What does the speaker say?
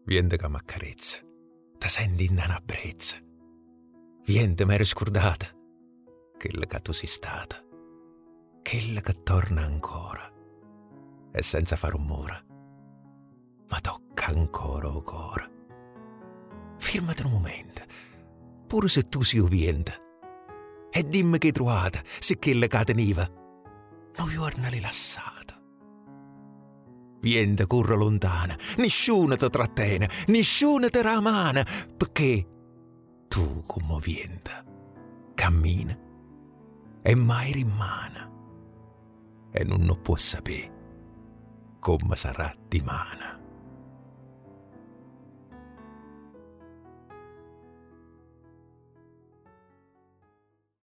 Viente che m'accarezza, ti senti in una brezza. Viente m'era scordata, quella che tu sei stata, quella che torna ancora, e senza fare rumore, ma tocca ancora o cuore. Firmati un momento, pure se tu sei viente, e dimmi che hai trovato, se quella che teniva, non giorna rilassata. Viente corre lontana, nessuno ti trattiene, nessuno ti ramana, perché tu come viente cammina e mai rimane e non può sapere come sarà dimane.